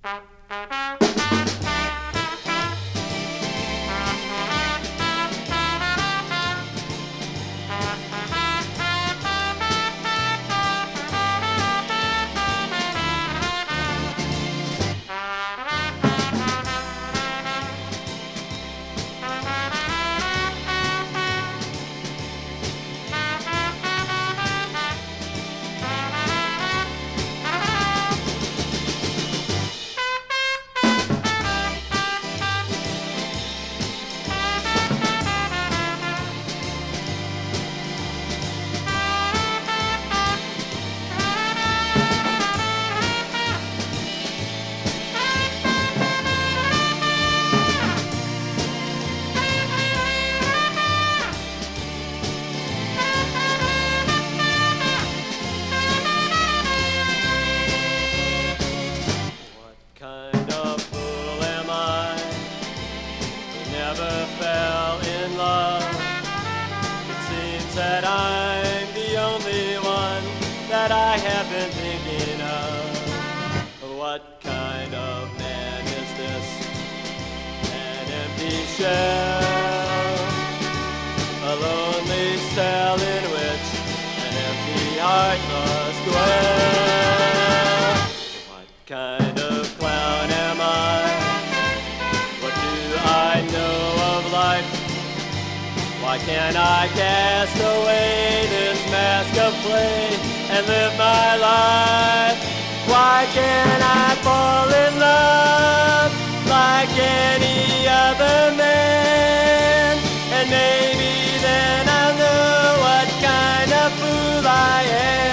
That I'm the only one that I have been thinking of. What kind of man is this? An empty shell, a lonely cell in which an empty heart must dwell. What kind of clown am I? What do I know of life? Why can't I cast away this mask of clay and live my life? Why can't I fall in love like any other man? And maybe then I'll know what kind of fool I am.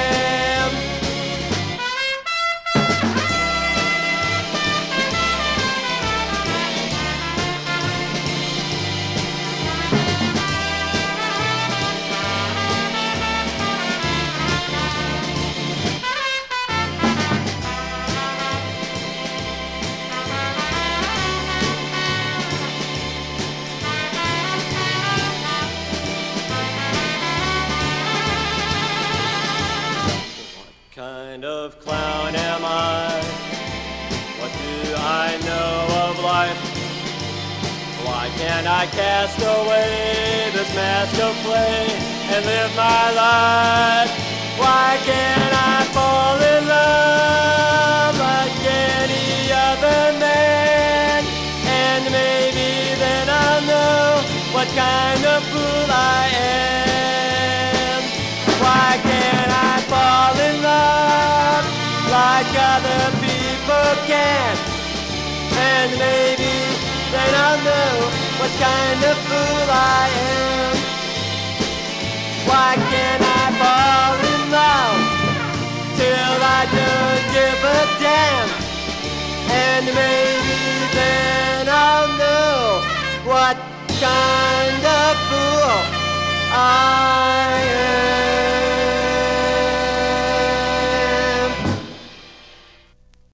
Kind of clown am I? What do I know of life? Why can't I cast away this mask of clay and live my life? Why can't I fall in love like any other man? And maybe then I'll know what kind of fool I am. Why can't I fall in love like other people can? And maybe then I'll know what kind of fool I am. Why can't I fall in love till I don't give a damn? And maybe then I'll know what kind of fool